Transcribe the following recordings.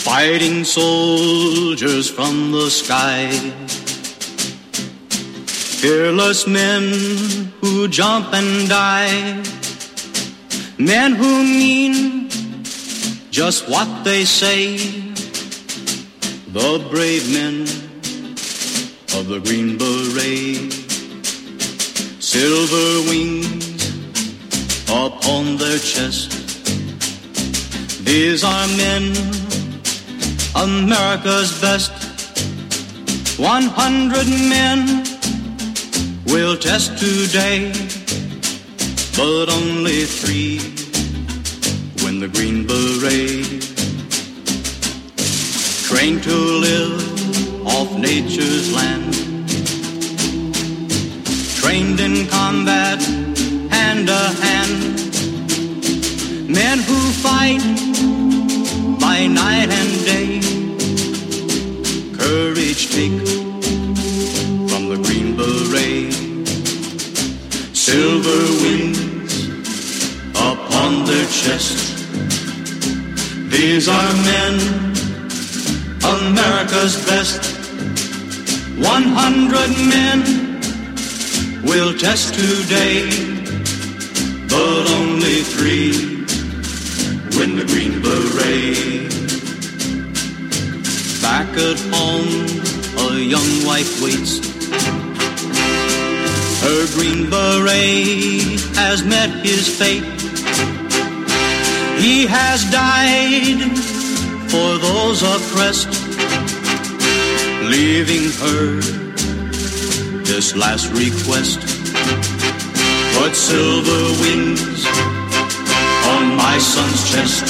Fighting soldiers from the sky, fearless men who jump and die, men who mean just what they say, the brave men of the Green Beret, silver wings upon their chest. These are men, America's best. 100 men will test today, but only 3 win the Green Beret. Trained to live off nature's land, trained in combat hand to hand, men who fight by night and day, courage take from the Green Beret, silver wings upon their chest. These are men, America's best. 100 men will test today, but only 3 win the Green Beret. Back at home, a young wife waits. Her Green Beret has met his fate. He has died for those oppressed, leaving her this last request. Put silver wings on my son's chest.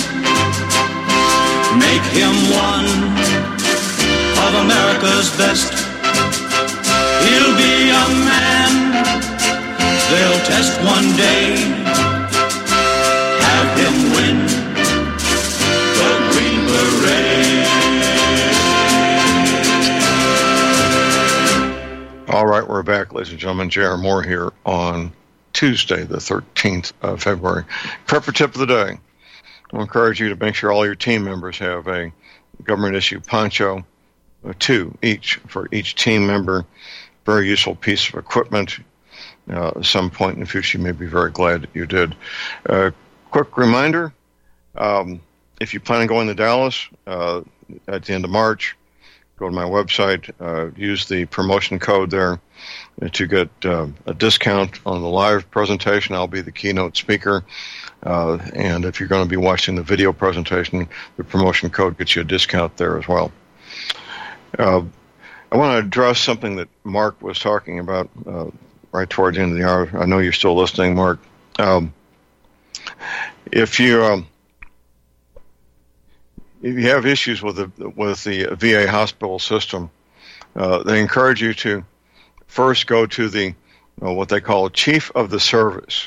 Make him one of America's best. He'll be a man they'll test one day. Have him win the Green Beret. All right, we're back, ladies and gentlemen. J.R. Moore here on Tuesday, the 13th of February. Prep for tip of the day. I'll encourage you to make sure all your team members have a government-issue poncho, 2 each for each team member. Very useful piece of equipment. At some point in the future, you may be very glad that you did. Quick reminder, if you plan on going to Dallas at the end of March, go to my website, use the promotion code there to get a discount on the live presentation. I'll be the keynote speaker. And if you're going to be watching the video presentation, the promotion code gets you a discount there as well. I want to address something that Mark was talking about right towards the end of the hour. I know you're still listening, Mark. If you have issues with the VA hospital system, they encourage you to first go to the what they call chief of the service,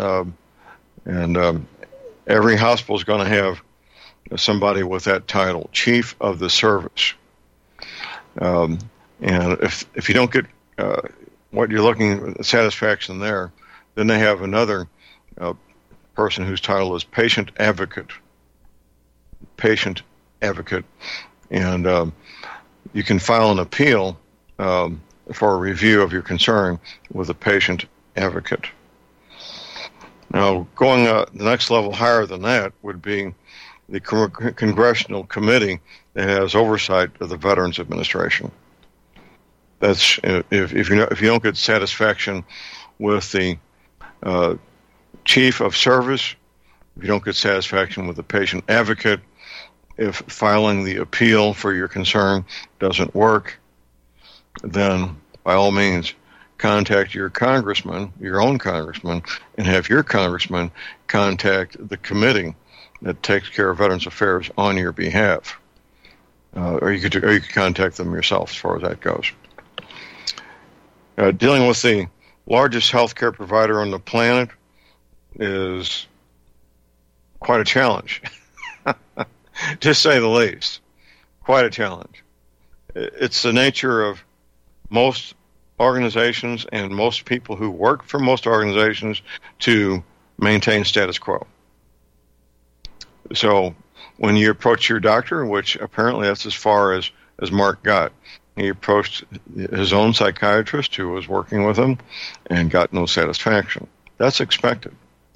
and every hospital is going to have somebody with that title, chief of the service. And if you don't get what you're looking satisfaction there, then they have another person whose title is patient advocate. Patient advocate, and you can file an appeal for a review of your concern with a patient advocate. Now, going the next level higher than that would be the congressional committee that has oversight of the Veterans Administration. That's if you don't get satisfaction with the chief of service, if you don't get satisfaction with the patient advocate, if filing the appeal for your concern doesn't work, then by all means contact your congressman, your own congressman, and have your congressman contact the committee that takes care of Veterans Affairs on your behalf. Or you could contact them yourself as far as that goes. Dealing with the largest healthcare provider on the planet is quite a challenge, to say the least. Quite a challenge. It's the nature of most organizations and most people who work for most organizations to maintain status quo. So when you approach your doctor, which apparently that's as far as Mark got. He approached his own psychiatrist who was working with him and got no satisfaction. That's expected.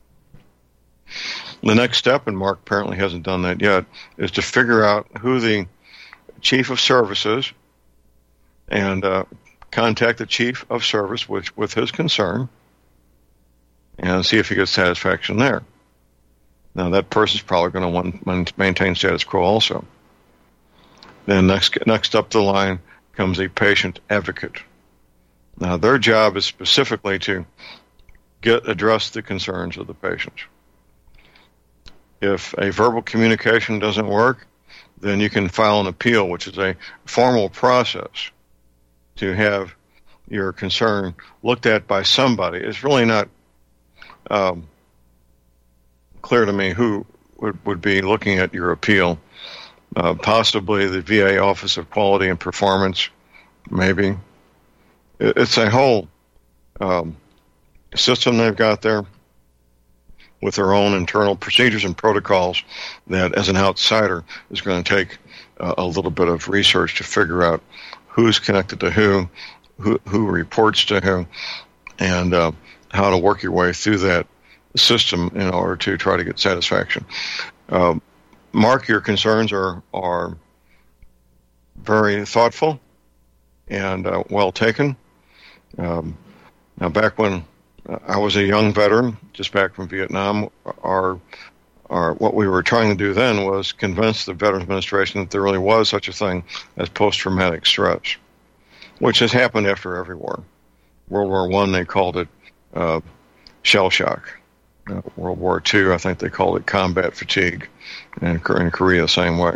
The next step, and Mark apparently hasn't done that yet, is to figure out who the chief of service is and contact the chief of service with his concern and see if he gets satisfaction there. Now, that person's probably going to want to maintain status quo also. Then next up the line comes a patient advocate. Now, their job is specifically to address the concerns of the patient. If a verbal communication doesn't work, then you can file an appeal, which is a formal process to have your concern looked at by somebody. It's really not clear to me who would be looking at your appeal. Possibly the VA Office of Quality and Performance, maybe. It's a whole system they've got there with their own internal procedures and protocols that, as an outsider, is going to take a little bit of research to figure out who's connected to who reports to who, and how to work your way through that system in order to try to get satisfaction. Mark, your concerns are very thoughtful and well taken. Now, back when I was a young veteran, just back from Vietnam, what we were trying to do then was convince the Veterans Administration that there really was such a thing as post-traumatic stress, which has happened after every war. World War I, they called it shell shock. World War II, I think they called it combat fatigue, and in Korea, same way.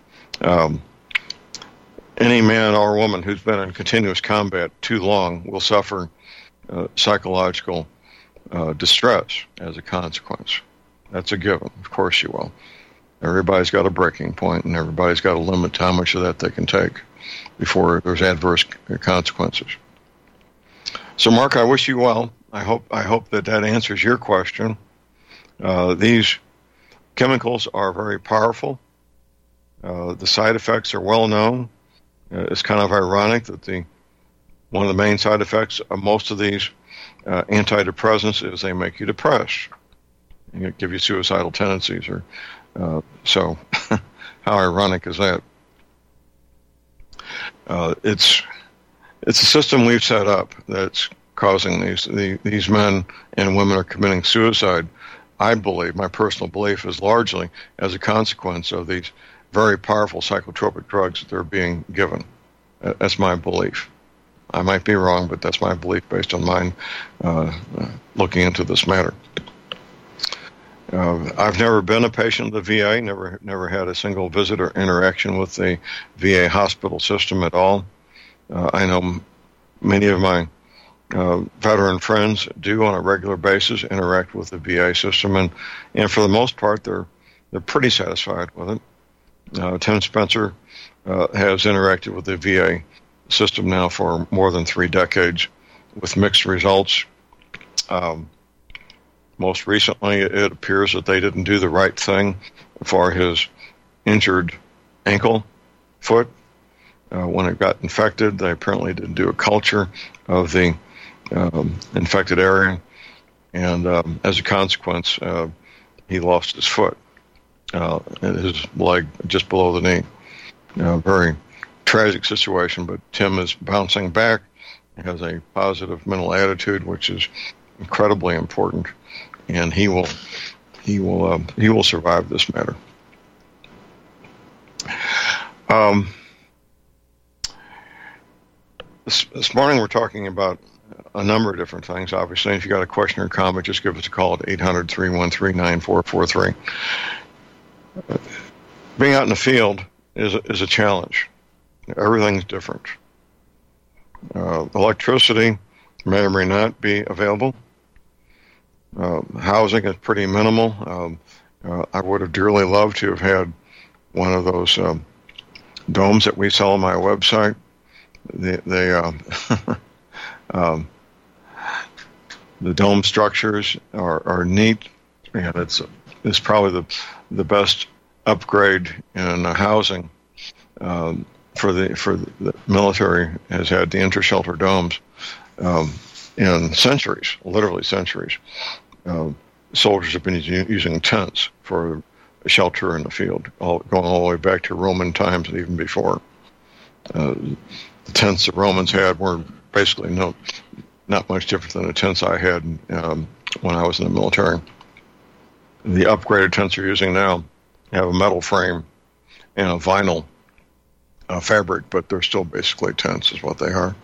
Any man or woman who's been in continuous combat too long will suffer psychological distress as a consequence. That's a given. Of course you will. Everybody's got a breaking point, and everybody's got a limit to how much of that they can take before there's adverse consequences. So, Mark, I wish you well. I hope that answers your question. These chemicals are very powerful. The side effects are well known. It's kind of ironic that one of the main side effects of most of these antidepressants is they make you depressed and give you suicidal tendencies. So how ironic is that? It's a system we've set up that's causing these men and women are committing suicide. I believe, my personal belief, is largely as a consequence of these very powerful psychotropic drugs that they're being given. That's my belief. I might be wrong, but that's my belief based on mine looking into this matter. I've never been a patient of the VA, never had a single visit or interaction with the VA hospital system at all. I know many of my veteran friends do on a regular basis interact with the VA system, and for the most part, they're pretty satisfied with it. Tim Spencer has interacted with the VA system now for more than 3 decades with mixed results. Most recently, it appears that they didn't do the right thing for his injured ankle foot. When it got infected, they apparently didn't do a culture of the infected area, and as a consequence, he lost his foot, his leg just below the knee. Very tragic situation, but Tim is bouncing back. He has a positive mental attitude, which is incredibly important, and he will survive this matter. This morning we're talking about a number of different things. Obviously, if you got a question or comment, just give us a call at 800-313-9443. Being out in the field is a challenge. Everything's different. Electricity may or may not be available. Housing is pretty minimal. I would have dearly loved to have had one of those domes that we sell on my website. The dome structures are neat, and it's probably the best upgrade in housing for the military has had the inter-shelter domes in centuries, literally centuries. Soldiers have been using tents for shelter in the field, going all the way back to Roman times and even before. The tents the Romans had were basically not much different than the tents I had when I was in the military. The upgraded tents they're using now have a metal frame and a vinyl fabric, but they're still basically tents is what they are.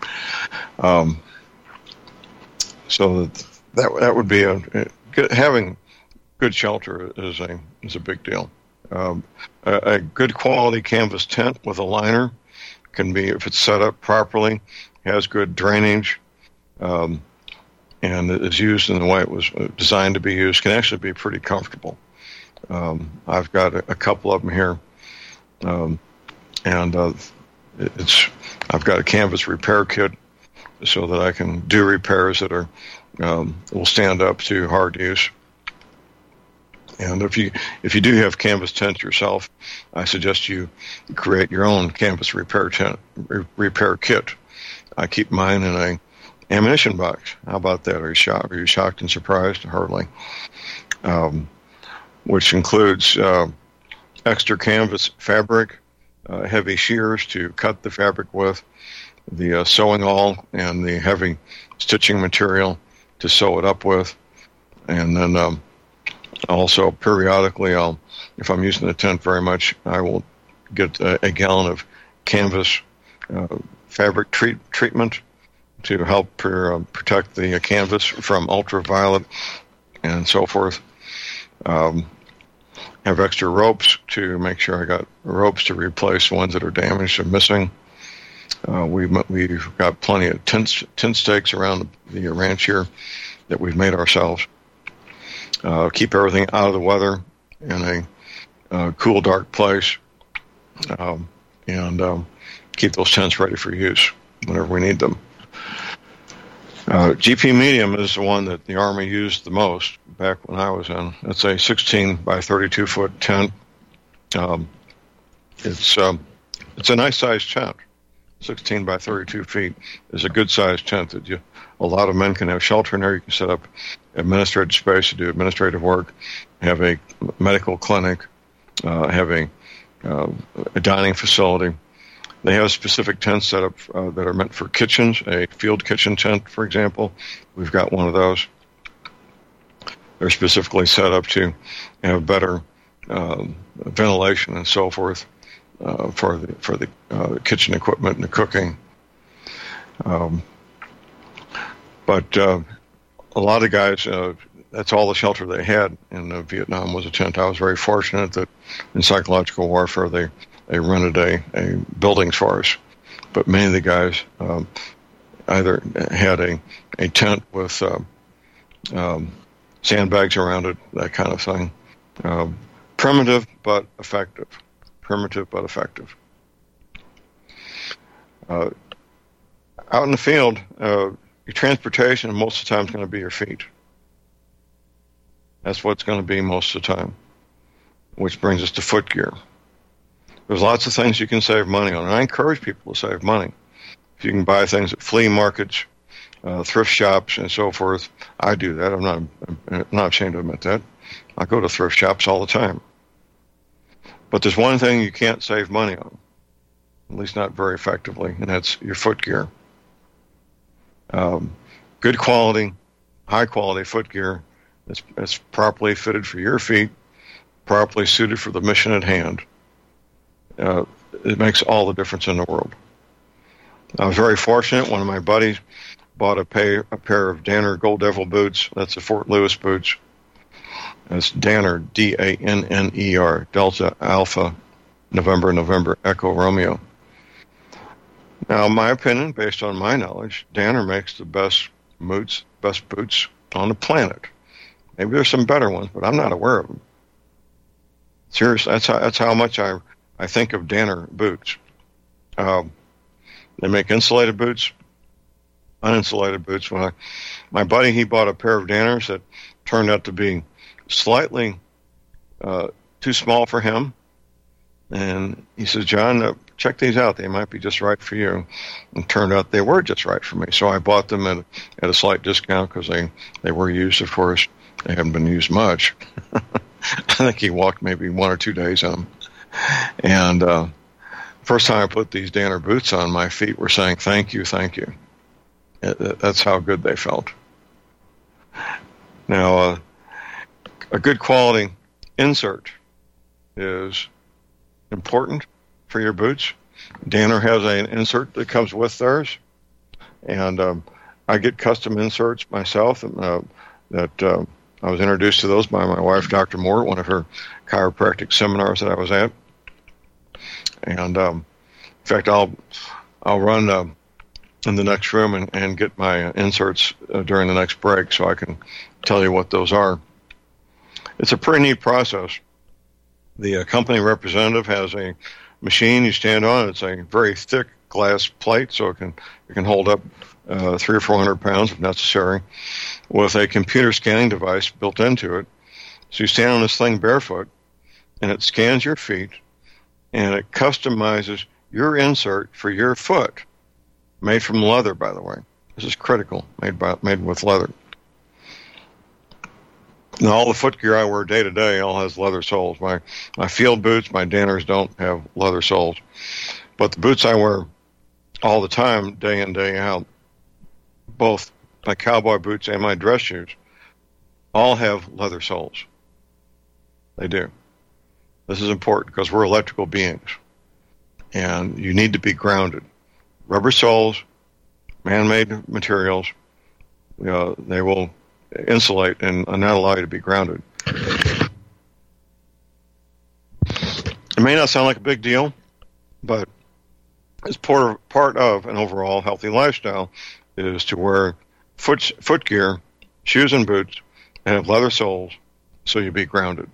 So that would be having good shelter is a big deal. A good quality canvas tent with a liner can be, if it's set up properly, has good drainage, and is used in the way it was designed to be used, can actually be pretty comfortable. I've got a couple of them here, and I've got a canvas repair kit so that I can do repairs that will stand up to hard use. And if you do have canvas tents yourself, I suggest you create your own canvas repair kit. I keep mine in a ammunition box. How about that? Are you shocked and surprised? Hardly. Which includes extra canvas fabric, heavy shears to cut the fabric with, the sewing awl, and the heavy stitching material to sew it up with, and then also periodically, if I'm using the tent very much, I will get a gallon of canvas fabric treatment to help protect the canvas from ultraviolet and so forth. Have extra ropes to make sure I got ropes to replace ones that are damaged or missing. We've got plenty of tent stakes around the ranch here that we've made ourselves. Keep everything out of the weather in a cool, dark place, and keep those tents ready for use whenever we need them. GP Medium is the one that the Army used the most back when I was in. It's a 16 by 32 foot tent. It's a nice sized tent. 16 by 32 feet is a good sized tent that a lot of men can have shelter in there. You can set up administrative space to do administrative work, have a medical clinic, have a dining facility. They have specific tents set up that are meant for kitchens, a field kitchen tent, for example. We've got one of those. They're specifically set up to have better ventilation and so forth for the kitchen equipment and the cooking. But a lot of guys, that's all the shelter they had in Vietnam was a tent. I was very fortunate that in psychological warfare they rented a buildings for us. But many of the guys either had a tent with sandbags around it, that kind of thing. Primitive but effective. Out in the field, your transportation most of the time is going to be your feet. That's what it's going to be most of the time, which brings us to foot gear. There's lots of things you can save money on, and I encourage people to save money. If you can buy things at flea markets, thrift shops, and so forth, I do that. I'm not ashamed to admit that. I go to thrift shops all the time. But there's one thing you can't save money on, at least not very effectively, and that's your foot gear. Good quality, high quality foot gear that's properly fitted for your feet, properly suited for the mission at hand. It makes all the difference in the world. I was very fortunate. One of my buddies bought a pair of Danner Gold Devil boots. That's the Fort Lewis boots. That's Danner, Danner, Delta Alpha, November, Echo Romeo. Now, in my opinion, based on my knowledge, Danner makes the best boots on the planet. Maybe there's some better ones, but I'm not aware of them. Seriously, that's how much I think of Danner boots. They make insulated boots, uninsulated boots. My buddy, he bought a pair of Danners that turned out to be slightly too small for him, And he says, John, check these out. They might be just right for you. And it turned out they were just right for me. So I bought them at a slight discount because they were used, of course. They haven't been used much. I think he walked maybe 1 or 2 days in them. And first time I put these Danner boots on, my feet were saying, thank you, thank you. That's how good they felt. Now, a good quality insert is important for your boots. Danner has an insert that comes with theirs, and I get custom inserts myself that I was introduced to those by my wife, Dr. Moore, at one of her chiropractic seminars that I was at. And in fact, I'll run in the next room and get my inserts during the next break so I can tell you what those are. It's a pretty neat process. The company representative has a machine you stand on. It's a very thick glass plate, so it can hold up 300 or 400 pounds if necessary, with a computer scanning device built into it. So you stand on this thing barefoot, and it scans your feet, and it customizes your insert for your foot, made from leather, by the way. This is critical, made with leather. Now, all the foot gear I wear day to day all has leather soles. My field boots, my Danners don't have leather soles. But the boots I wear all the time, day in, day out, both my cowboy boots and my dress shoes, all have leather soles. They do. This is important because we're electrical beings, and you need to be grounded. Rubber soles, man-made materials, they will insulate and not allow you to be grounded. It may not sound like a big deal, but as part of an overall healthy lifestyle is to wear foot gear, shoes and boots, and have leather soles so you be grounded.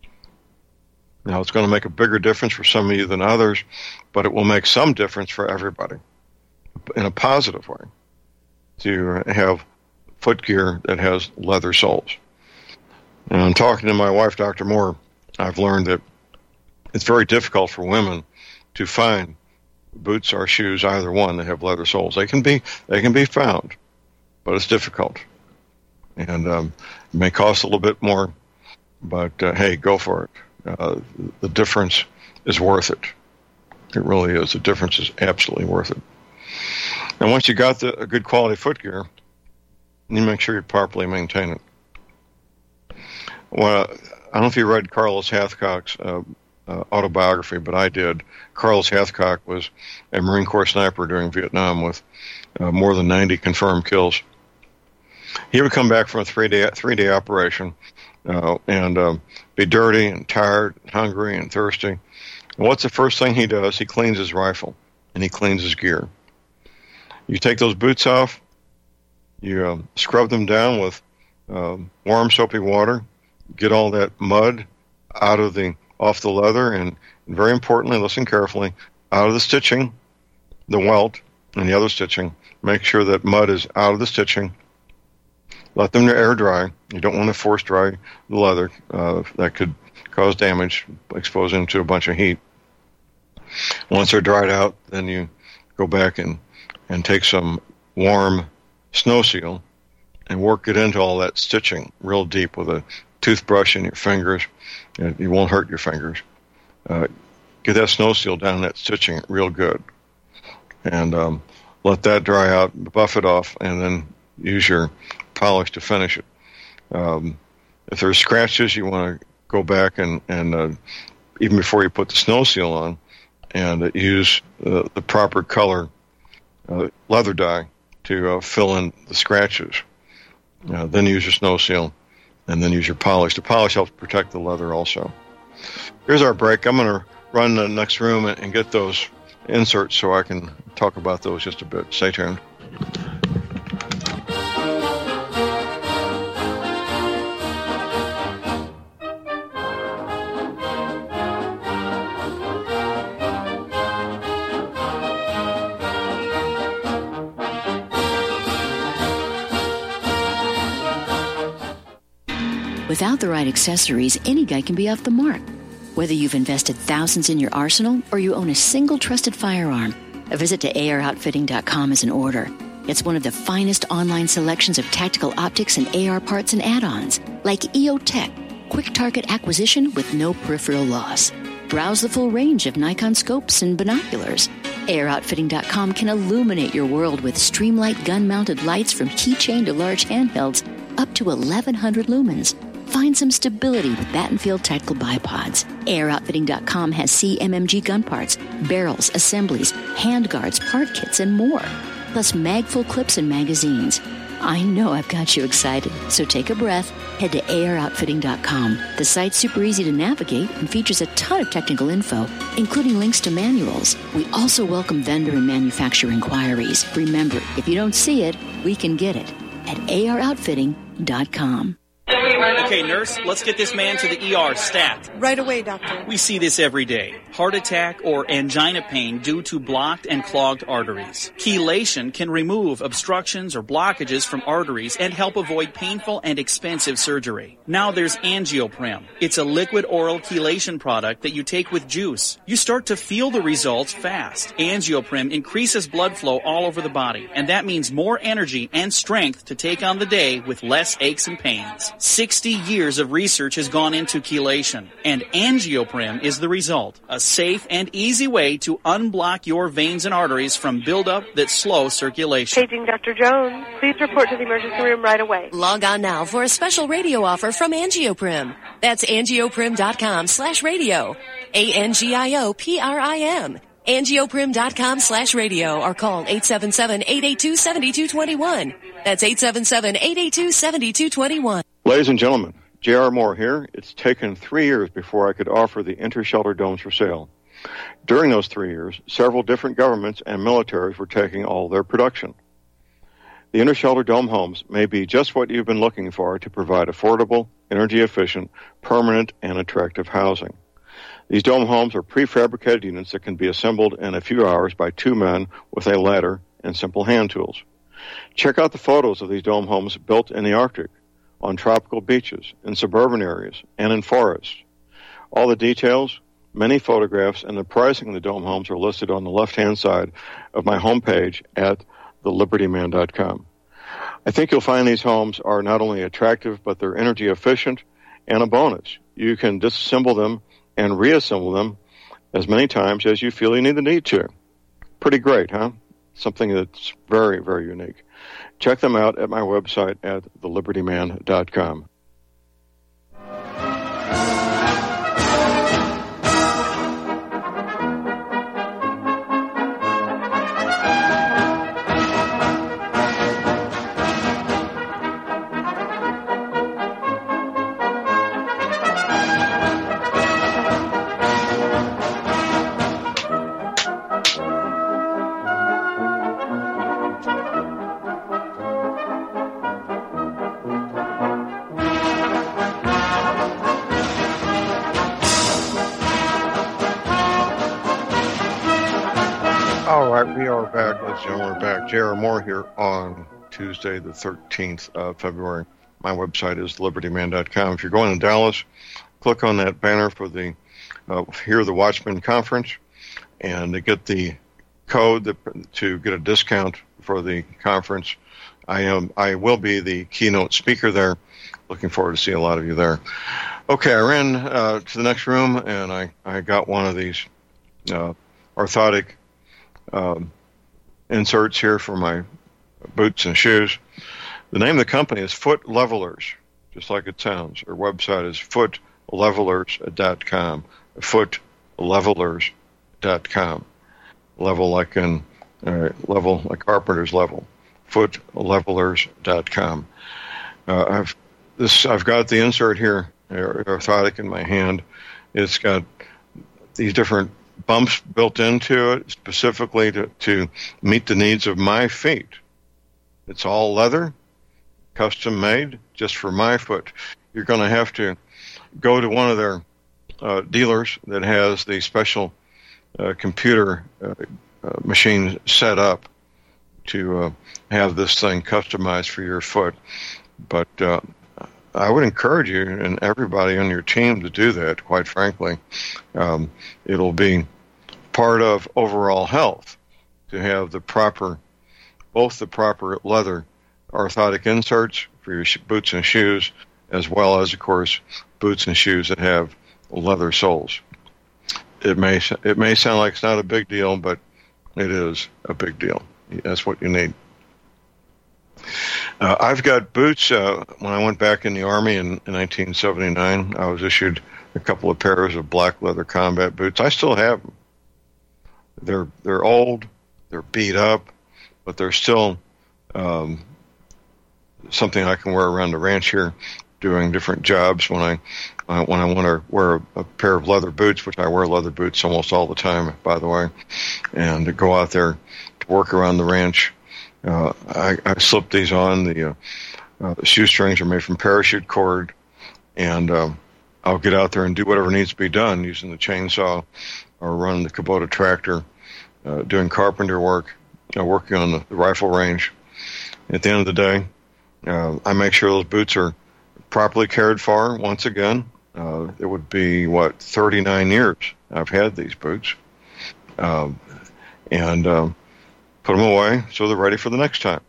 Now, it's going to make a bigger difference for some of you than others, but it will make some difference for everybody in a positive way to have foot gear that has leather soles. And I'm talking to my wife, Dr. Moore. I've learned that it's very difficult for women to find boots or shoes, either one, that have leather soles. They can be found, but it's difficult. And it may cost a little bit more, but hey, go for it. The difference is worth it. It really is. The difference is absolutely worth it. And once you got a good quality foot gear, you make sure you properly maintain it. Well, I don't know if you read Carlos Hathcock's autobiography, but I did. Carlos Hathcock was a Marine Corps sniper during Vietnam with more than 90 confirmed kills. He would come back from a three-day operation and be dirty and tired, and hungry and thirsty. And what's the first thing he does? He cleans his rifle and he cleans his gear. You take those boots off, you scrub them down with warm, soapy water, get all that mud off the leather, and very importantly, listen carefully, out of the stitching, the welt, and the other stitching. Make sure that mud is out of the stitching. Let them air dry. You don't want to force dry the leather. That could cause damage, expose them to a bunch of heat. Once they're dried out, then you go back and take some warm snow seal and work it into all that stitching real deep with a toothbrush in your fingers. You won't hurt your fingers. Get that snow seal down that stitching real good. And let that dry out, buff it off, and then use your polish to finish it. If there's scratches, you want to go back and even before you put the snow seal on, and use the proper color leather dye to fill in the scratches. Then use your snow seal, and then use your polish. The polish helps protect the leather also. Here's our break. I'm going to run the next room and get those inserts so I can talk about those just a bit. Stay tuned. Without the right accessories, any guy can be off the mark. Whether you've invested thousands in your arsenal or you own a single trusted firearm, a visit to AROutfitting.com is in order. It's one of the finest online selections of tactical optics and AR parts and add-ons, like EOTech, quick target acquisition with no peripheral loss. Browse the full range of Nikon scopes and binoculars. AROutfitting.com can illuminate your world with Streamlight gun-mounted lights from keychain to large handhelds up to 1,100 lumens. Find some stability with Battenfield Tactical Bipods. AROutfitting.com has CMMG gun parts, barrels, assemblies, handguards, part kits, and more. Plus mag-full clips and magazines. I know I've got you excited, so take a breath. Head to AROutfitting.com. The site's super easy to navigate and features a ton of technical info, including links to manuals. We also welcome vendor and manufacturer inquiries. Remember, if you don't see it, we can get it at AROutfitting.com. Okay, nurse, let's get this man to the ER stat. Right away, doctor. We see this every day. Heart attack or angina pain due to blocked and clogged arteries. Chelation can remove obstructions or blockages from arteries and help avoid painful and expensive surgery. Now there's Angioprim. It's a liquid oral chelation product that you take with juice. You start to feel the results fast. Angioprim increases blood flow all over the body, and that means more energy and strength to take on the day with less aches and pains. 60 years of research has gone into chelation, and Angioprim is the result. A safe and easy way to unblock your veins and arteries from buildup that slow circulation. Paging Dr. Jones. Please report to the emergency room right away. Log on now for a special radio offer from Angioprim. That's angioprim.com/radio. ANGIOPRIM. Angioprim.com/radio or call 877-882-7221. That's 877-882-7221. Ladies and gentlemen, J.R. Moore here. It's taken 3 years before I could offer the Intershelter domes for sale. During those 3 years, several different governments and militaries were taking all their production. The Intershelter dome homes may be just what you've been looking for to provide affordable, energy-efficient, permanent, and attractive housing. These dome homes are prefabricated units that can be assembled in a few hours by 2 men with a ladder and simple hand tools. Check out the photos of these dome homes built in the Arctic, on tropical beaches, in suburban areas, and in forests. All the details, many photographs, and the pricing of the dome homes are listed on the left-hand side of my homepage at thelibertyman.com. I think you'll find these homes are not only attractive, but they're energy efficient, and a bonus. You can disassemble them and reassemble them as many times as you feel you need to. Pretty great, huh? Something that's very, very unique. Check them out at my website at thelibertyman.com. We are back, ladies and gentlemen. We're back. J.R. Moore here on Tuesday, the 13th of February. My website is libertyman.com. If you're going to Dallas, click on that banner for the Hear the Watchman conference and to get the code to get a discount for the conference. I will be the keynote speaker there. Looking forward to see a lot of you there. Okay, I ran to the next room and I got one of these orthotic inserts here for my boots and shoes. The name of the company is Foot Levelers, just like it sounds. Their website is footlevelers.com. Footlevelers.com. Level like in level like carpenter's level. Footlevelers.com. I've got the insert here, orthotic, in my hand. It's got these different bumps built into it specifically to meet the needs of my feet. It's all leather, custom made, just for my foot. You're going to have to go to one of their dealers that has the special computer machine set up to have this thing customized for your foot. But I would encourage you and everybody on your team to do that, quite frankly. It'll be part of overall health to have both the proper leather orthotic inserts for your boots and shoes, as well as, of course, boots and shoes that have leather soles. It may sound like it's not a big deal, but it is a big deal. That's what you need. I've got boots. When I went back in the Army in 1979, I was issued a couple of pairs of black leather combat boots. I still have them. They're old, they're beat up, but they're still something I can wear around the ranch here, doing different jobs. When I want to wear a pair of leather boots, which I wear leather boots almost all the time, by the way, and to go out there to work around the ranch. I slip these on. The shoestrings are made from parachute cord, and I'll get out there and do whatever needs to be done using the chainsaw or running the Kubota tractor, doing carpenter work, working on the rifle range. At the end of the day, I make sure those boots are properly cared for. Once again, it would be, 39 years I've had these boots. And put them away so they're ready for the next time.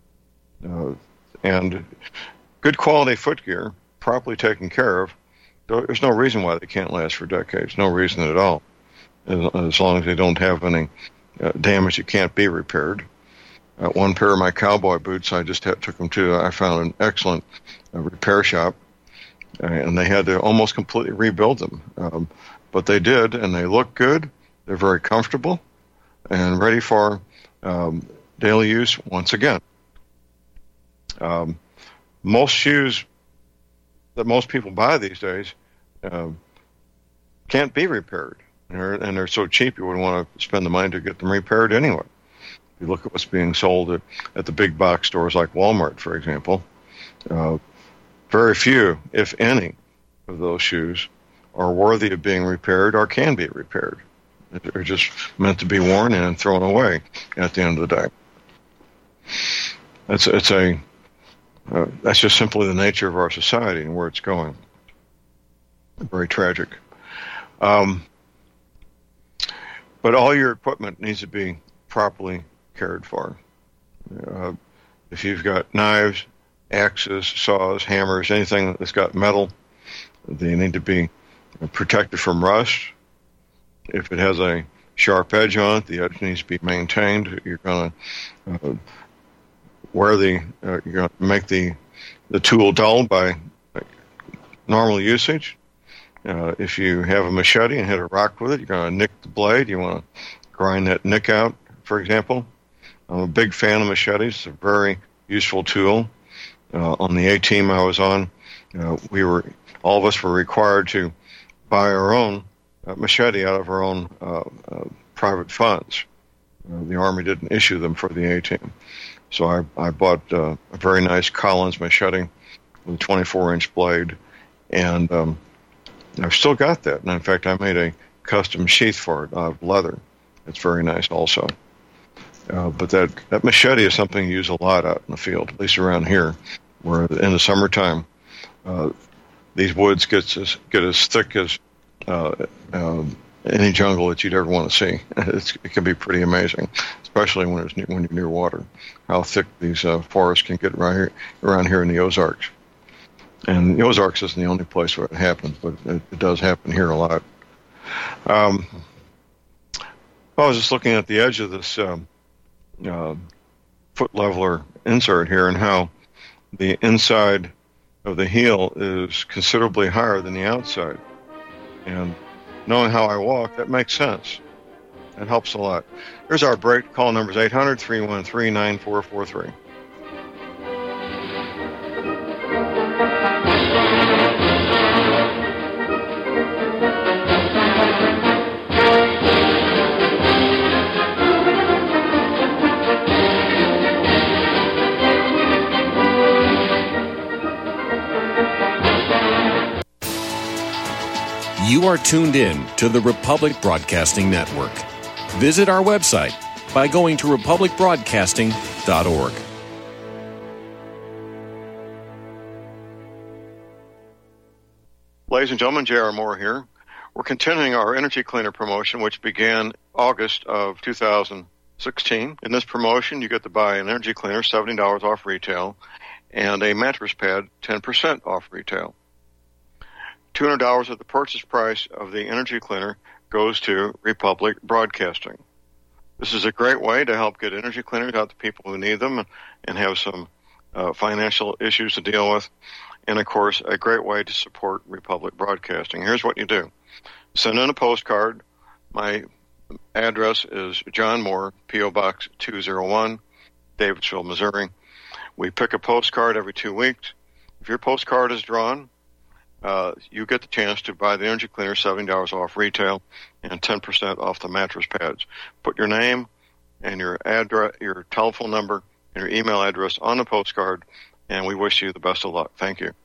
And good quality footgear, properly taken care of, there's no reason why they can't last for decades. No reason at all, as long as they don't have any damage that can't be repaired. One pair of my cowboy boots, I just took them to, I found an excellent repair shop, and they had to almost completely rebuild them. But they did, and they look good. They're very comfortable and ready for daily use once again. Most shoes that most people buy these days can't be repaired, and they're so cheap you wouldn't want to spend the money to get them repaired anyway. If you look at what's being sold at the big box stores like Walmart, for example, very few, if any, of those shoes are worthy of being repaired or can be repaired. They're just meant to be worn and thrown away at the end of the day. That's just simply the nature of our society and where it's going. Very tragic. But all your equipment needs to be properly cared for. If you've got knives, axes, saws, hammers, anything that's got metal, they need to be protected from rust. If it has a sharp edge on it, the edge needs to be maintained. You're going to you're going to make the tool dull by normal usage. If you have a machete and hit a rock with it, you're going to nick the blade. You want to grind that nick out, for example. I'm a big fan of machetes. It's a very useful tool. On the A team I was on, all of us were required to buy our own machete out of our own private funds. The Army didn't issue them for the A-team. So I bought a very nice Collins machete with a 24-inch blade, and I've still got that. And in fact, I made a custom sheath for it out of leather. It's very nice also. But that machete is something you use a lot out in the field, at least around here, where in the summertime, these woods get as thick as any jungle that you'd ever want to see. It can be pretty amazing, especially when you're near water, how thick these forests can get around here in the Ozarks. And the Ozarks isn't the only place where it happens, but it does happen here a lot. I was just looking at the edge of this foot leveler insert here, and how the inside of the heel is considerably higher than the outside. And knowing how I walk, that makes sense. It helps a lot. Here's our break. Call number is 800-313-9443. You are tuned in to the Republic Broadcasting Network. Visit our website by going to republicbroadcasting.org. Ladies and gentlemen, J.R. Moore here. We're continuing our Energy Cleaner promotion, which began August of 2016. In this promotion, you get to buy an Energy Cleaner, $70 off retail, and a mattress pad, 10% off retail. $200 of the purchase price of the Energy Cleaner goes to Republic Broadcasting. This is a great way to help get energy cleaners out to people who need them and have some financial issues to deal with. And, of course, a great way to support Republic Broadcasting. Here's what you do. Send in a postcard. My address is John Moore, P.O. Box 201, Davidsville, Missouri. We pick a postcard every 2 weeks. If your postcard is drawn, you get the chance to buy the Energy Cleaner, $70 off retail, and 10% off the mattress pads. Put your name and your address, your telephone number, and your email address on the postcard, and we wish you the best of luck. Thank you.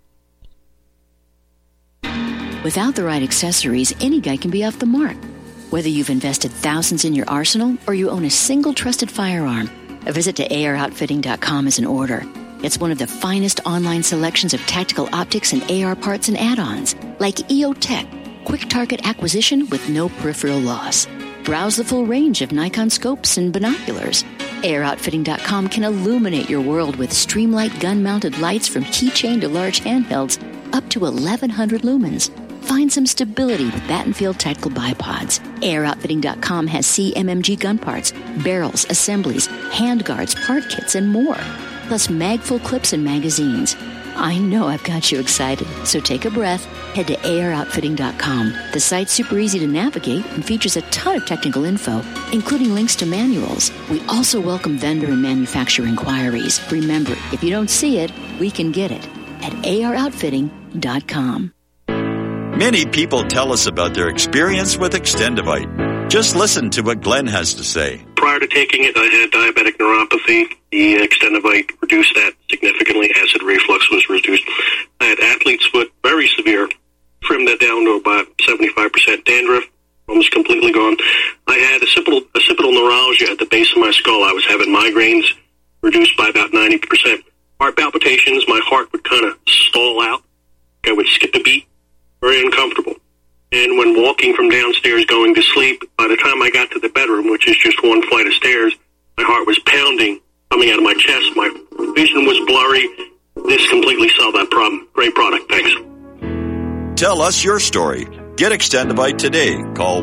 Without the right accessories, any guy can be off the mark. Whether you've invested thousands in your arsenal or you own a single trusted firearm, a visit to AROutfitting.com is in order. It's one of the finest online selections of tactical optics and AR parts and add-ons, like EOTech, quick target acquisition with no peripheral loss. Browse the full range of Nikon scopes and binoculars. AROutfitting.com can illuminate your world with Streamlight gun-mounted lights from keychain to large handhelds up to 1,100 lumens. Find some stability with Battenfield Tactical Bipods. AROutfitting.com has CMMG gun parts, barrels, assemblies, handguards, part kits, and more. Plus mag-full clips and magazines. I know I've got you excited, so take a breath. Head to AROutfitting.com. The site's super easy to navigate and features a ton of technical info, including links to manuals. We also welcome vendor and manufacturer inquiries. Remember, if you don't see it, we can get it at AROutfitting.com. Many people tell us about their experience with Extendivite. Just listen to what Glenn has to say. Prior to taking it, I had diabetic neuropathy. The Extendivite reduced that significantly. Acid reflux was reduced. I had athlete's foot, very severe. Trimmed that down to about 75% dandruff, almost completely gone. I had occipital neuralgia at the base of my skull. I was having migraines, reduced by about 90%. Heart palpitations, my heart would kind of stall out. I would skip a beat. Very uncomfortable. And when walking from downstairs going to sleep, by the time I got to the bedroom, which is just one flight of stairs, my heart was pounding, coming out of my chest. My vision was blurry. This completely solved that problem. Great product. Thanks. Tell us your story. Get Extendivite today. Call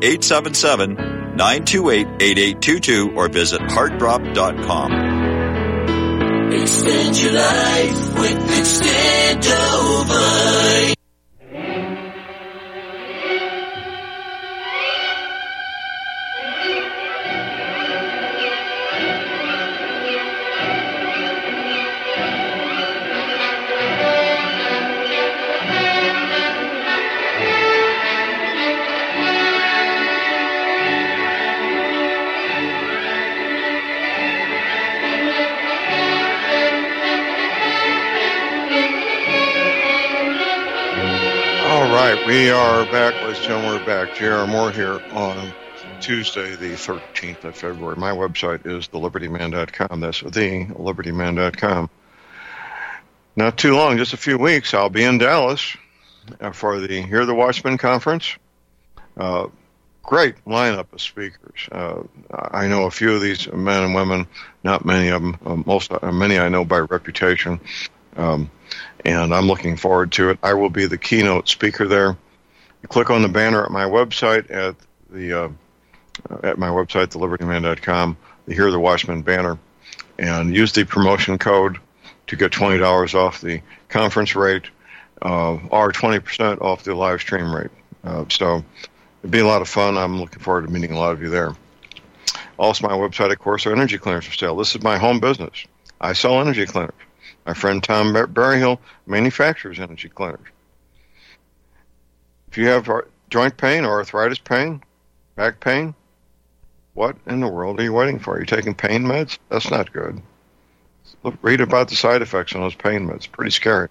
1-877-928-8822 or visit heartdrop.com. Extend your life with Extendivite. We are back, ladies and gentlemen. We're back. J.R. Moore here on Tuesday, the 13th of February. My website is thelibertyman.com. That's thelibertyman.com. Not too long, just a few weeks, I'll be in Dallas for the Hear the Watchman conference. Great lineup of speakers. I know a few of these men and women, not many of them. Many I know by reputation. And I'm looking forward to it. I will be the keynote speaker there. You click on the banner at my website at my website, thelibertyman.com, the Hear the Watchman banner, and use the promotion code to get $20 off the conference rate or 20% off the live stream rate. So it'd be a lot of fun. I'm looking forward to meeting a lot of you there. Also, my website, of course, are energy cleaners for sale. This is my home business. I sell energy cleaners. My friend Tom Berryhill manufactures energy cleaners. If you have joint pain or arthritis pain, back pain, what in the world are you waiting for? Are you taking pain meds? That's not good. Read about the side effects on those pain meds. Pretty scary.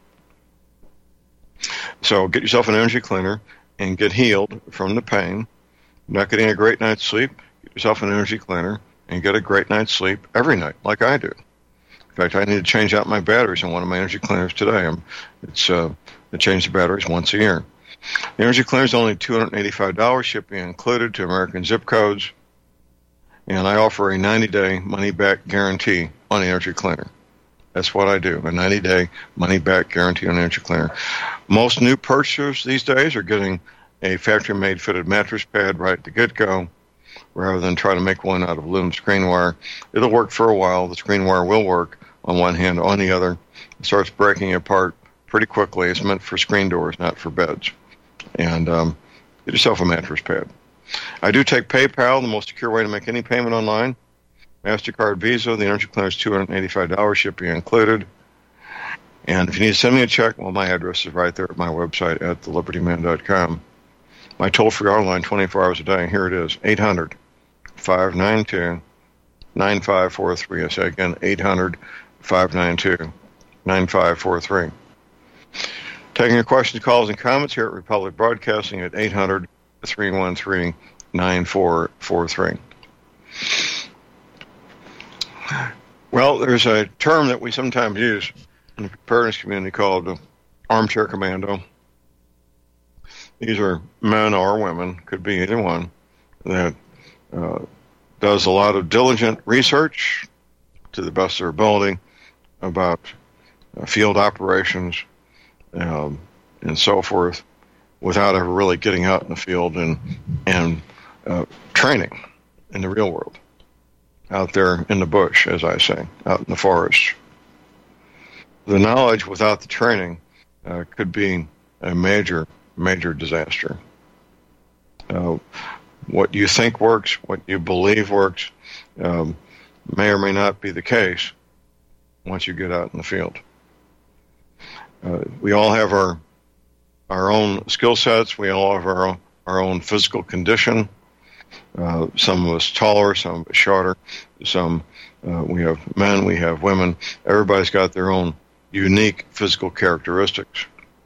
So get yourself an energy cleaner and get healed from the pain. Not getting a great night's sleep, get yourself an energy cleaner and get a great night's sleep every night, like I do. In fact, I need to change out my batteries in one of my energy cleaners today. I change the batteries once a year. The energy cleaner is only $285, shipping included to American zip codes, and I offer a 90-day money-back guarantee on the energy cleaner. That's what I do, a 90-day money-back guarantee on the energy cleaner. Most new purchasers these days are getting a factory-made fitted mattress pad right at the get-go, rather than try to make one out of aluminum screen wire. It'll work for a while. The screen wire will work on one hand, on the other. It starts breaking apart pretty quickly. It's meant for screen doors, not for beds. And get yourself a mattress pad. I do take PayPal, the most secure way to make any payment online. MasterCard, Visa, the energy cleaner is $285, shipping included. And if you need to send me a check, well, my address is right there at my website at thelibertyman.com. My toll-free online 24 hours a day, here it is, 800-592-9543. I say again, 800-592-9543. Taking your questions, calls, and comments here at Republic Broadcasting at 800-313-9443. Well, there's a term that we sometimes use in the preparedness community called armchair commando. These are men or women, could be either one, that does a lot of diligent research to the best of their ability about field operations and so forth, without ever really getting out in the field and training in the real world, out there in the bush, as I say, out in the forest. The knowledge without the training could be a major disaster. What you think works, what you believe works, may or may not be the case once you get out in the field. We all have our own skill sets. We all have our own physical condition. Some of us taller, some of us shorter. Some we have men, we have women. Everybody's got their own unique physical characteristics.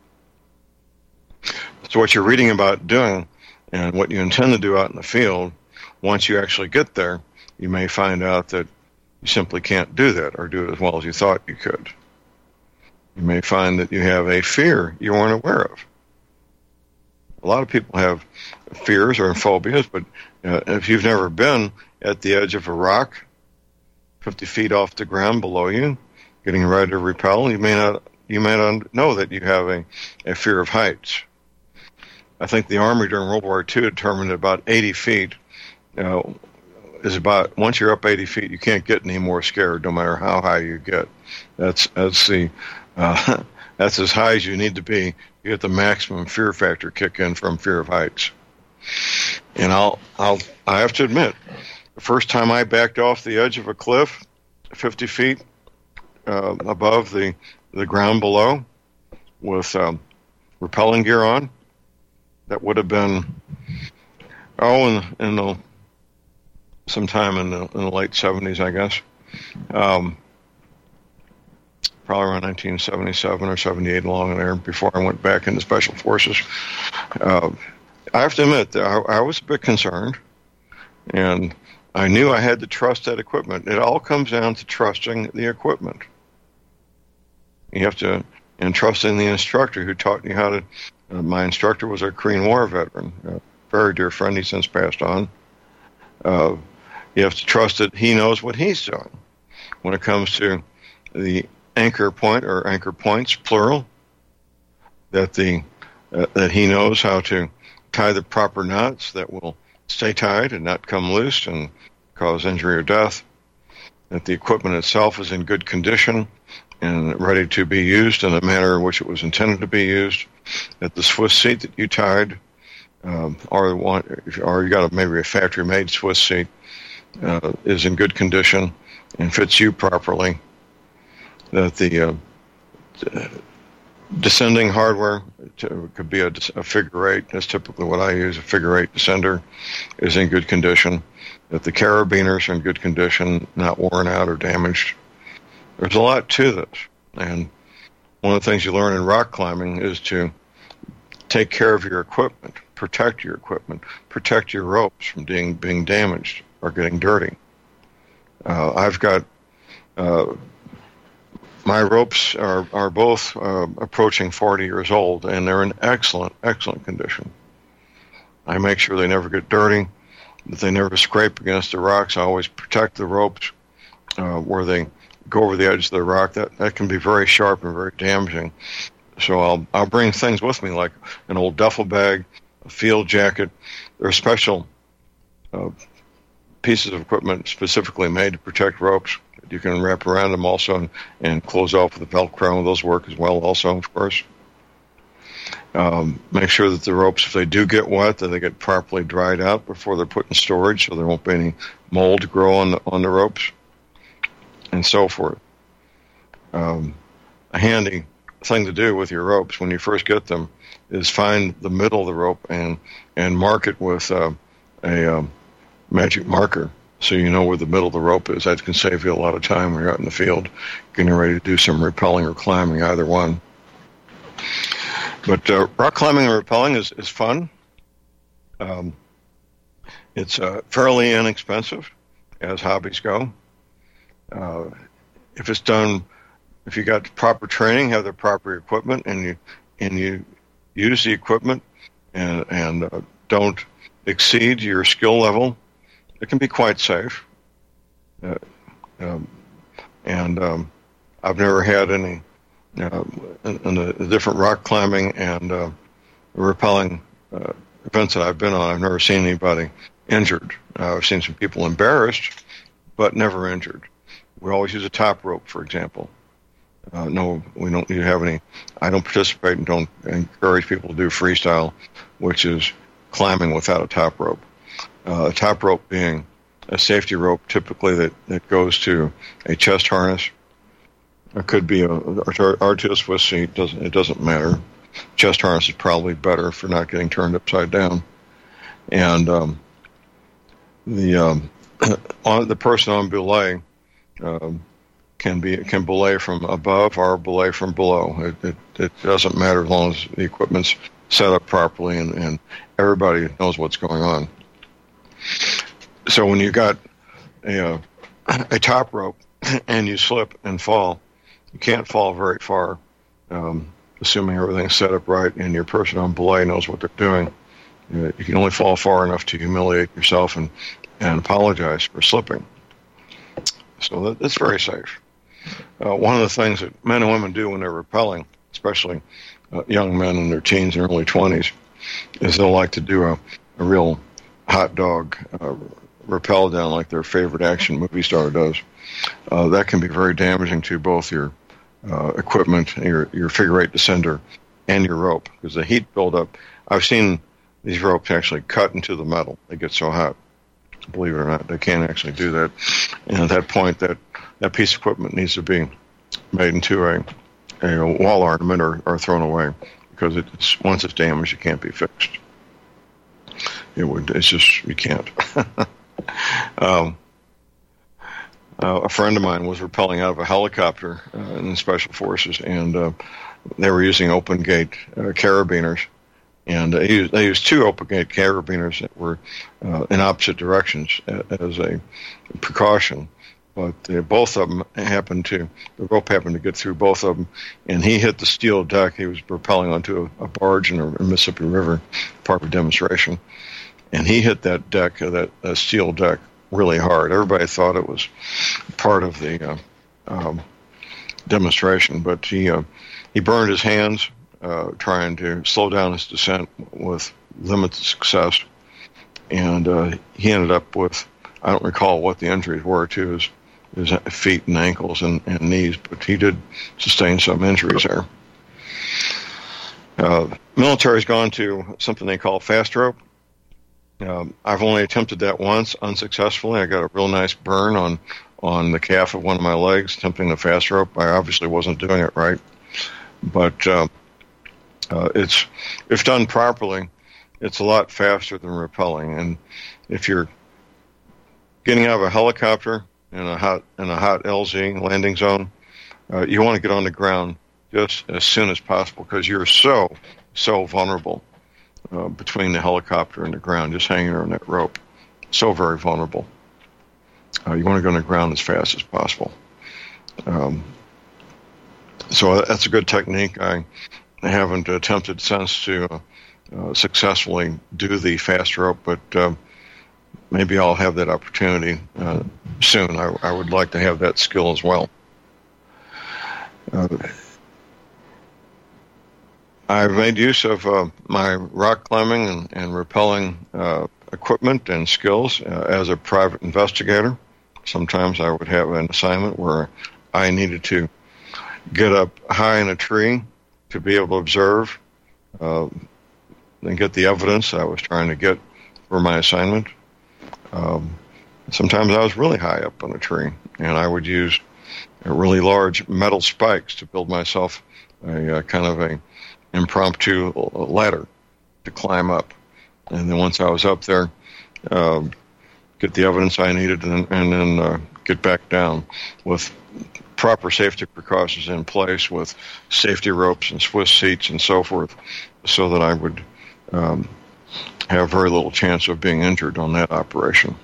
So what you're reading about doing and what you intend to do out in the field, once you actually get there, you may find out that you simply can't do that or do it as well as you thought you could. You may find that you have a fear you weren't aware of. A lot of people have fears or phobias, but if you've never been at the edge of a rock, 50 feet off the ground below you, getting ready to repel, you may not know that you have a fear of heights. I think the Army during World War II determined that about 80 feet is about, once you're up 80 feet, you can't get any more scared, no matter how high you get. That's as high as you need to be. You get the maximum fear factor kick in from fear of heights. And I have to admit, the first time I backed off the edge of a cliff, 50 feet above the ground below, with rappelling gear on, that would have been sometime in the late 70s, I guess. Probably around 1977 or 78, along in there, before I went back into Special Forces. I have to admit that I was a bit concerned, and I knew I had to trust that equipment. It all comes down to trusting the equipment. You have to, and trusting the instructor who taught you how to. My instructor was a Korean War veteran, a very dear friend. He's since passed on. You have to trust that he knows what he's doing when it comes to the anchor point or anchor points, plural. That he knows how to tie the proper knots that will stay tied and not come loose and cause injury or death. That the equipment itself is in good condition and ready to be used in the manner in which it was intended to be used. That the Swiss seat that you tied, or you got maybe a factory-made Swiss seat, is in good condition and fits you properly. That the descending hardware could be a figure eight. That's typically what I use. A figure eight descender is in good condition. That the carabiners are in good condition, not worn out or damaged. There's a lot to this, and one of the things you learn in rock climbing is to take care of your equipment, protect your equipment, protect your ropes from being damaged or getting dirty. I've got My ropes are both approaching 40 years old, and they're in excellent condition. I make sure they never get dirty, that they never scrape against the rocks. I always protect the ropes where they go over the edge of the rock. That can be very sharp and very damaging. So I'll bring things with me like an old duffel bag, a field jacket. There are special pieces of equipment specifically made to protect ropes. You can wrap around them also and close off with the Velcro. Those work as well also, of course. Make sure that the ropes, if they do get wet, that they get properly dried out before they're put in storage so there won't be any mold grow on the ropes and so forth. A handy thing to do with your ropes when you first get them is find the middle of the rope and mark it with a magic marker so you know where the middle of the rope is. That can save you a lot of time when you're out in the field getting ready to do some rappelling or climbing, either one. But rock climbing and rappelling is fun. It's fairly inexpensive as hobbies go. If it's done, if you got proper training, have the proper equipment, and you use the equipment and don't exceed your skill level, it can be quite safe. I've never had any in the different rock climbing and rappelling events that I've been on. I've never seen anybody injured. I've seen some people embarrassed, but never injured. We always use a top rope, for example. No, we don't need to have any. I don't participate and don't encourage people to do freestyle, which is climbing without a top rope. A top rope being a safety rope, typically that goes to a chest harness. It could be a R2 Swiss seat. It doesn't matter. Chest harness is probably better for not getting turned upside down. And the person on belay can belay from above or belay from below. It doesn't matter as long as the equipment's set up properly and everybody knows what's going on. So when you got a top rope and you slip and fall, you can't fall very far, assuming everything's set up right and your person on belay knows what they're doing. You can only fall far enough to humiliate yourself and apologize for slipping. So that's very safe. One of the things that men and women do when they're rappelling, especially young men in their teens and early 20s, is they'll like to do a real hot dog rappel down like their favorite action movie star does. That can be very damaging to both your equipment, your figure eight descender, and your rope, because the heat buildup. I've seen these ropes actually cut into the metal. They get so hot. Believe it or not, they can't actually do that. And at that point, that piece of equipment needs to be made into a wall ornament or thrown away, because once it's damaged, it can't be fixed. It's just, you can't. A friend of mine was rappelling out of a helicopter in the Special Forces, and they were using open gate carabiners. And they used two open gate carabiners that were in opposite directions as a precaution. But both of them the rope happened to get through both of them, and he hit the steel deck. He was rappelling onto a barge in the Mississippi River, part of a demonstration. And he hit that deck, that steel deck, really hard. Everybody thought it was part of the demonstration, but he burned his hands trying to slow down his descent with limited success. And he ended up with, I don't recall what the injuries were to his feet and ankles and knees, but he did sustain some injuries there. Military's gone to something they call fast rope. I've only attempted that once unsuccessfully. I got a real nice burn on the calf of one of my legs attempting the fast rope. I obviously wasn't doing it right, but if done properly, it's a lot faster than rappelling. And if you're getting out of a helicopter in a hot LZ landing zone, you want to get on the ground just as soon as possible, because you're so vulnerable between the helicopter and the ground, just hanging on that rope. So very vulnerable. You want to go on the ground as fast as possible. So that's a good technique. I haven't attempted since to successfully do the fast rope, but maybe I'll have that opportunity soon. I would like to have that skill as well. I've made use of my rock climbing and rappelling equipment and skills as a private investigator. Sometimes I would have an assignment where I needed to get up high in a tree to be able to observe and get the evidence I was trying to get for my assignment. Sometimes I was really high up on a tree, and I would use really large metal spikes to build myself a kind of a impromptu ladder to climb up. And then once I was up there, get the evidence I needed and then get back down with proper safety precautions in place with safety ropes and Swiss seats and so forth, so that I would have very little chance of being injured on that operation.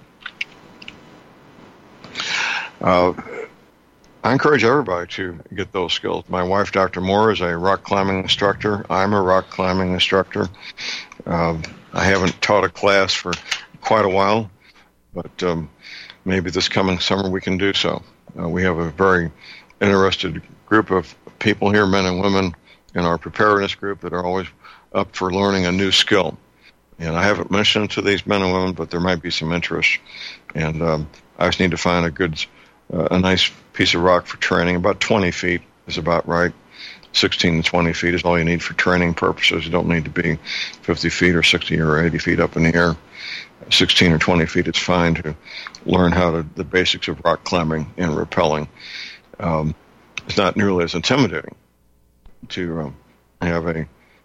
I encourage everybody to get those skills. My wife, Dr. Moore, is a rock climbing instructor. I'm a rock climbing instructor. I haven't taught a class for quite a while, but maybe this coming summer we can do so. We have a very interested group of people here, men and women, in our preparedness group that are always up for learning a new skill. And I haven't mentioned it to these men and women, but there might be some interest. And I just need to find a nice piece of rock for training. About 20 feet is about right. 16 to 20 feet is all you need for training purposes. You don't need to be 50 feet or 60 or 80 feet up in the air. 16 or 20 feet is fine to learn the basics of rock climbing and rappelling. It's not nearly as intimidating to have a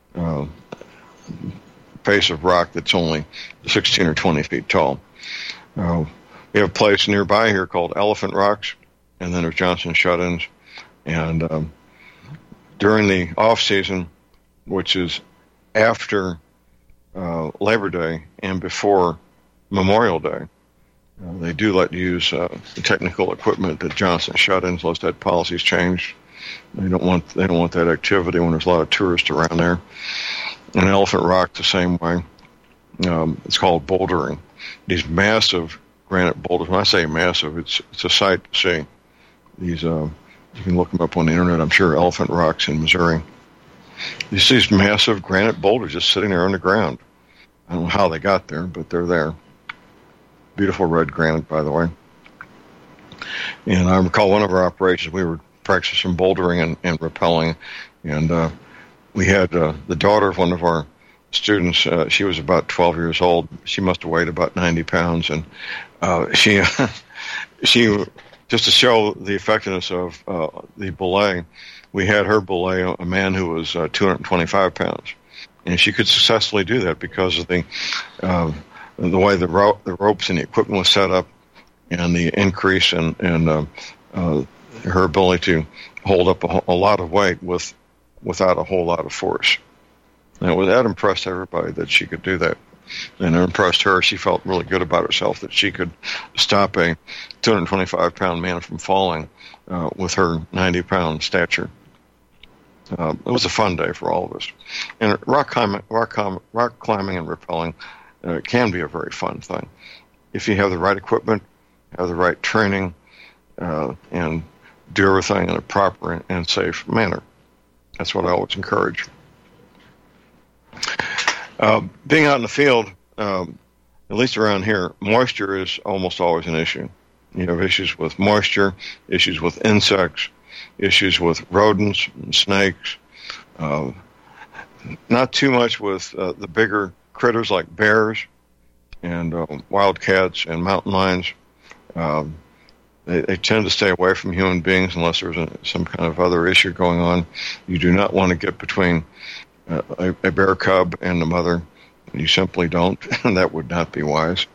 face of rock that's only 16 or 20 feet tall. We have a place nearby here called Elephant Rocks, and then there's Johnson Shut-ins. And during the off-season, which is after Labor Day and before Memorial Day, they do let you use technical equipment at Johnson Shut-ins, unless that policy's changed. They don't want that activity when there's a lot of tourists around there. And Elephant Rock the same way. It's called bouldering. These massive granite boulders. When I say massive, it's a sight to see. These you can look them up on the internet. I'm sure Elephant Rocks in Missouri. You see these massive granite boulders just sitting there on the ground. I don't know how they got there, but they're there. Beautiful red granite, by the way. And I recall one of our operations, we were practicing bouldering and rappelling, and we had the daughter of one of our students. She was about 12 years old. She must have weighed about 90 pounds, and she just to show the effectiveness of the belay, we had her belay a man who was 225 pounds, and she could successfully do that because of the way the ropes and the equipment was set up, and the increase in her ability to hold up a lot of weight without a whole lot of force. And that impressed everybody that she could do that. And it impressed her. She felt really good about herself that she could stop a 225-pound man from falling with her 90-pound stature. It was a fun day for all of us. And rock climbing and rappelling can be a very fun thing if you have the right equipment, have the right training, and do everything in a proper and safe manner. That's what I always encourage. Being out in the field, at least around here, moisture is almost always an issue. You have issues with moisture, issues with insects, issues with rodents and snakes. Not too much with the bigger critters like bears and wildcats and mountain lions. They tend to stay away from human beings unless there's some kind of other issue going on. You do not want to get between a bear cub and the mother. You simply don't, and that would not be wise.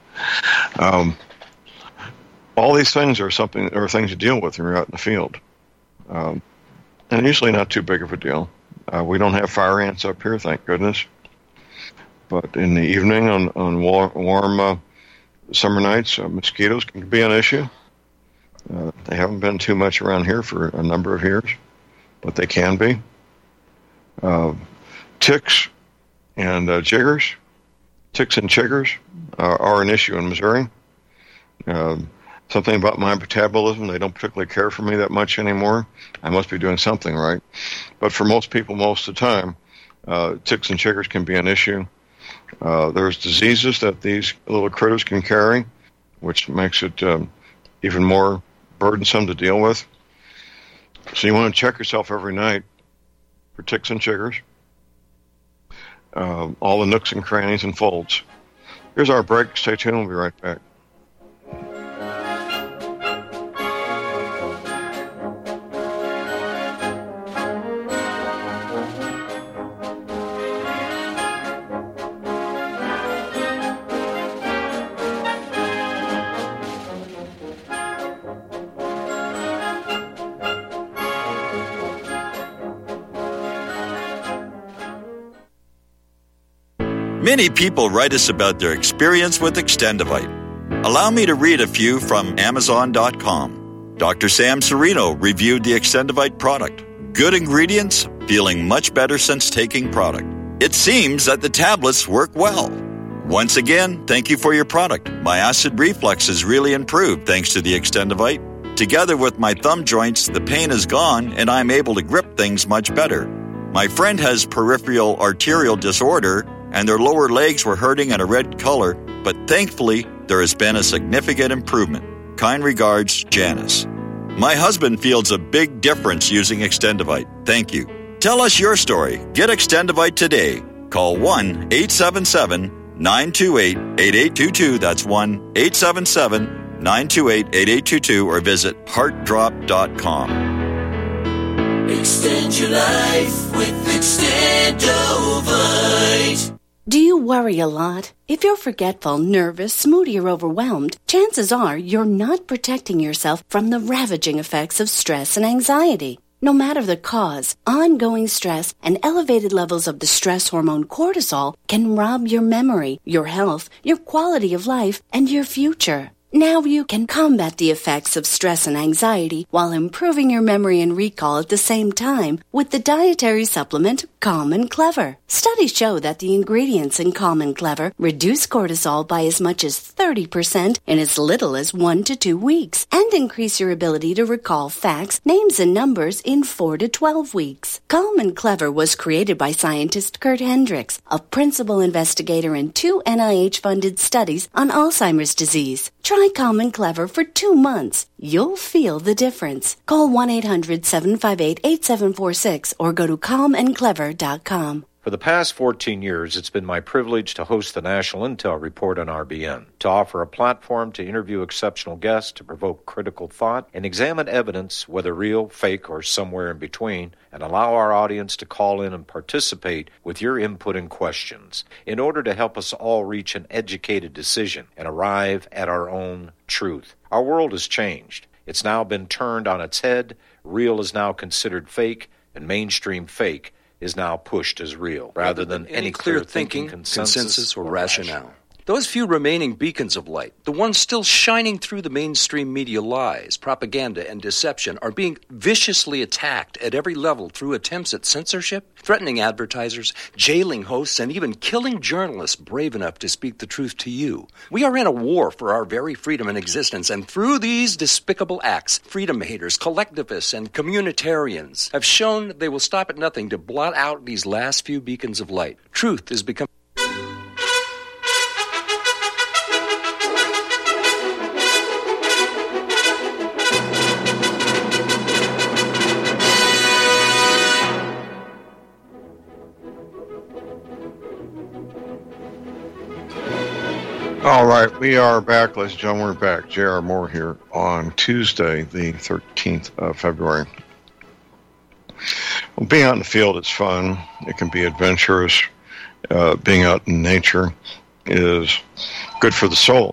All these things are things you deal with when you're out in the field, and usually not too big of a deal. We don't have fire ants up here, thank goodness. But in the evening on warm summer nights, mosquitoes can be an issue. They haven't been too much around here for a number of years. but they can be. Ticks and chiggers. Ticks and chiggers are an issue in Missouri. Something about my metabolism, they don't particularly care for me that much anymore. I must be doing something right. But for most people, most of the time, ticks and chiggers can be an issue. There's diseases that these little critters can carry, which makes it even more burdensome to deal with. So you want to check yourself every night for ticks and chiggers, all the nooks and crannies and folds. Here's our break. Stay tuned. We'll be right back. Many people write us about their experience with Extendivite. Allow me to read a few from Amazon.com. Dr. Sam Serino reviewed the Extendivite product. Good ingredients, feeling much better since taking product. It seems that the tablets work well. Once again, thank you for your product. My acid reflux has really improved thanks to the Extendivite. Together with my thumb joints, the pain is gone and I'm able to grip things much better. My friend has peripheral arterial disorder and their lower legs were hurting in a red color, but thankfully, there has been a significant improvement. Kind regards, Janice. My husband feels a big difference using Extendivite. Thank you. Tell us your story. Get Extendivite today. Call 1-877-928-8822. That's 1-877-928-8822 or visit heartdrop.com. Extend your life with Extendivite. Do you worry a lot? If you're forgetful, nervous, moody, or overwhelmed, chances are you're not protecting yourself from the ravaging effects of stress and anxiety. No matter the cause, ongoing stress and elevated levels of the stress hormone cortisol can rob your memory, your health, your quality of life, and your future. Now you can combat the effects of stress and anxiety while improving your memory and recall at the same time with the dietary supplement Calm and Clever. Studies show that the ingredients in Calm and Clever reduce cortisol by as much as 30% in as little as 1 to 2 weeks and increase your ability to recall facts, names, and numbers in 4 to 12 weeks. Calm and Clever was created by scientist Kurt Hendricks, a principal investigator in 2 NIH-funded studies on Alzheimer's disease. Try Calm and Clever for 2 months. You'll feel the difference. Call 1-800-758-8746 or go to calmandclever.com. For the past 14 years, it's been my privilege to host the National Intel Report on RBN, to offer a platform to interview exceptional guests, to provoke critical thought, and examine evidence, whether real, fake, or somewhere in between, and allow our audience to call in and participate with your input and questions in order to help us all reach an educated decision and arrive at our own truth. Our world has changed. It's now been turned on its head. Real is now considered fake, and mainstream fake is now pushed as real, rather than any clear thinking, consensus, or rationale. Those few remaining beacons of light, the ones still shining through the mainstream media lies, propaganda, and deception, are being viciously attacked at every level through attempts at censorship, threatening advertisers, jailing hosts, and even killing journalists brave enough to speak the truth to you. We are in a war for our very freedom and existence, and through these despicable acts, freedom haters, collectivists, and communitarians have shown they will stop at nothing to blot out these last few beacons of light. Truth is becoming... All right, we are back, ladies and gentlemen. We're back. J.R. Moore here on Tuesday, the 13th of February. Well, being out in the field is fun. It can be adventurous. Being out in nature is good for the soul.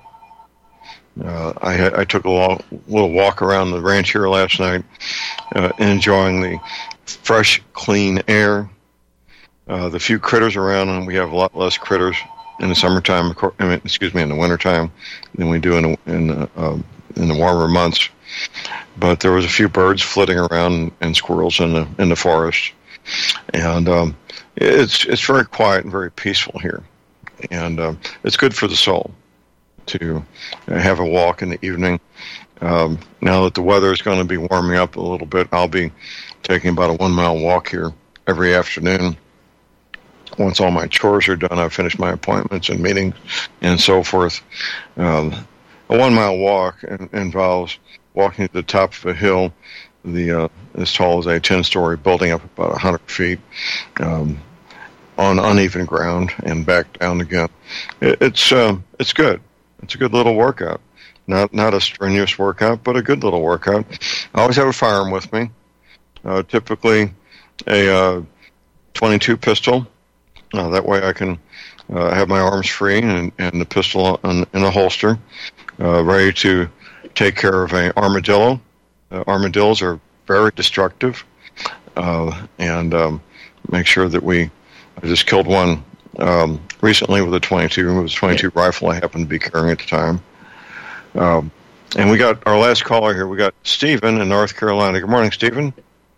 I took a little walk around the ranch here last night, enjoying the fresh, clean air. The few critters around, and we have a lot less critters in the summertime, in the wintertime, than we do in the warmer months. but there was a few birds flitting around and squirrels in the forest, and it's very quiet and very peaceful here, and it's good for the soul to have a walk in the evening. Now that the weather is going to be warming up a little bit, I'll be taking about a 1 mile walk here every afternoon. Once all my chores are done, I've finished my appointments and meetings and so forth. A 1 mile walk involves walking to the top of a hill, as tall as a 10-story building up about 100 feet on uneven ground and back down again. It's good. It's a good little workout. Not a strenuous workout, but a good little workout. I always have a firearm with me, typically a 22 pistol. That way I can have my arms free and the pistol in a holster, ready to take care of an armadillo. Armadillos are very destructive, and make sure that I just killed one recently with a 22. It was a 22 rifle I happened to be carrying at the time. And we got our last caller here. We got Stephen in North Carolina. Good morning, Stephen.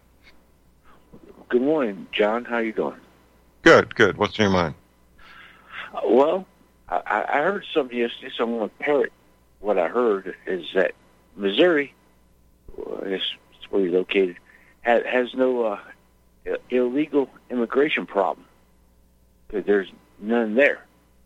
Good morning, John. How you doing? Good. What's in your mind? Well, I heard something yesterday, so I'm going to parrot what I heard, is that Missouri, I guess it's where you're located, has no illegal immigration problem, because there's none there.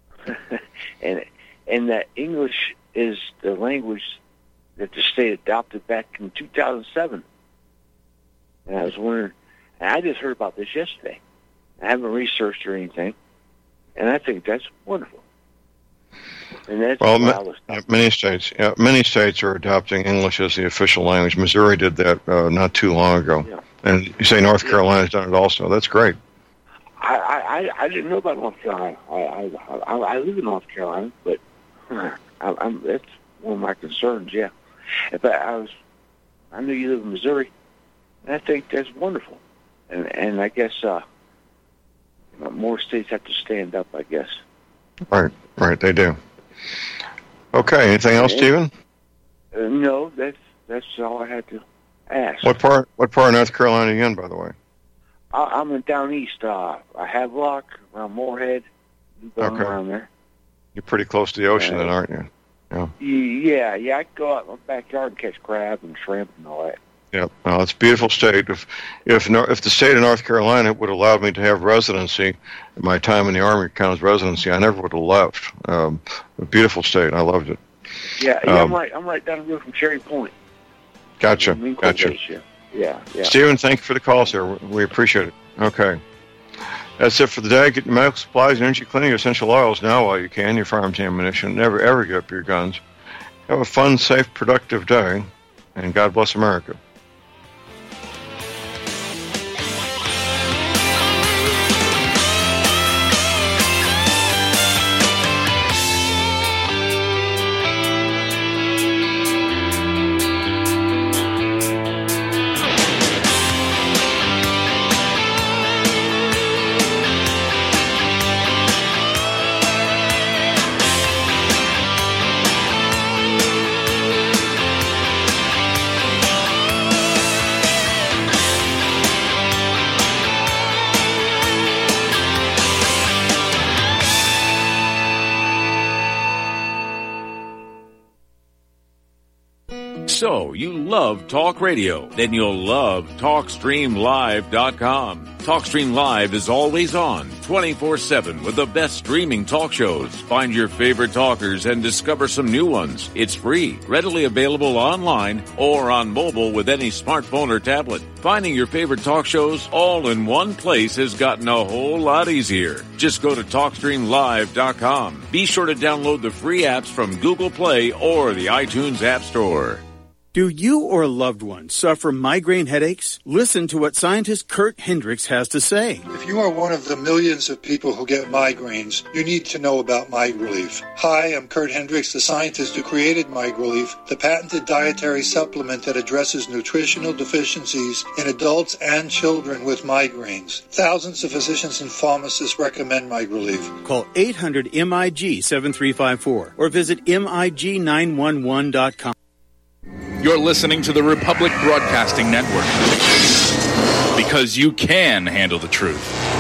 and that English is the language that the state adopted back in 2007. And I was wondering, and I just heard about this yesterday. I haven't researched or anything, and I think that's wonderful. And that's many states are adopting English as the official language. Missouri did that not too long ago, yeah. And you say North Carolina's done it also. That's great. I didn't know about North Carolina. I live in North Carolina, but that's one of my concerns. Yeah, but I knew you live in Missouri, and I think that's wonderful. And I guess more states have to stand up, I guess. Right, they do. Okay, anything else, Stephen? No, that's all I had to ask. What part of North Carolina are you in, by the way? I'm in down east, Havelock, around Moorhead, around there. You're pretty close to the ocean then, aren't you? Yeah. Yeah, I go out in my backyard and catch crab and shrimp and all that. Yeah, well, it's a beautiful state. If the state of North Carolina would have allowed me to have residency, my time in the Army counts residency, I never would have left. A beautiful state. I loved it. Yeah, I'm right down the road from Cherry Point. Gotcha. Yeah. Stephen, thank you for the call, sir. We appreciate it. Okay. That's it for the day. Get your medical supplies and energy cleaning essential oils now while you can. Your firearms ammunition. Never, ever give up your guns. Have a fun, safe, productive day, and God bless America. So, you love talk radio? Then you'll love TalkStreamLive.com. TalkStream Live is always on, 24/7 with the best streaming talk shows. Find your favorite talkers and discover some new ones. It's free, readily available online or on mobile with any smartphone or tablet. Finding your favorite talk shows all in one place has gotten a whole lot easier. Just go to TalkStreamLive.com. Be sure to download the free apps from Google Play or the iTunes App Store. Do you or a loved one suffer migraine headaches? Listen to what scientist Kurt Hendricks has to say. If you are one of the millions of people who get migraines, you need to know about MigRelief. Hi, I'm Kurt Hendricks, the scientist who created MigRelief, the patented dietary supplement that addresses nutritional deficiencies in adults and children with migraines. Thousands of physicians and pharmacists recommend MigRelief. Call 800-MIG-7354 or visit MIG911.com. You're listening to the Republic Broadcasting Network. Because you can handle the truth.